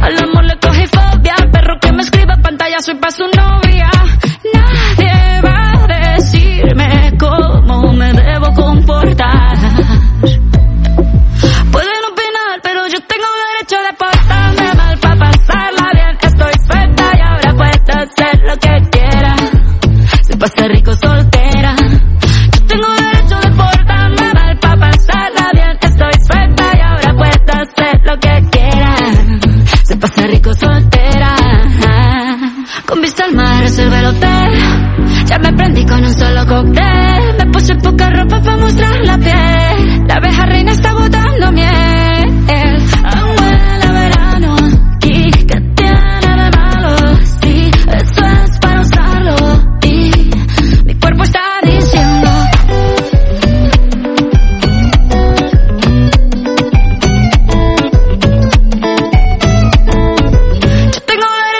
Al amor le cogí fobia, perro que me escriba pantallazo y pa' su novia. Nadie va a decirme cómo me debo comportar. Pueden opinar, pero yo tengo derecho de portarme mal pa' pasarla bien. Estoy suelta y ahora puedo hacer lo que quiera. Se pasa rico soltera. Yo tengo derecho de portarme mal pa' pasarla bien. Estoy suelta y ahora puedo hacer lo que quiera. Se pasa rico soltera. Con vista al mar reservé el hotel. Ya me prendí con un solo cóctel. Me puse poca ropa pa' mostrar la piel. La abeja reina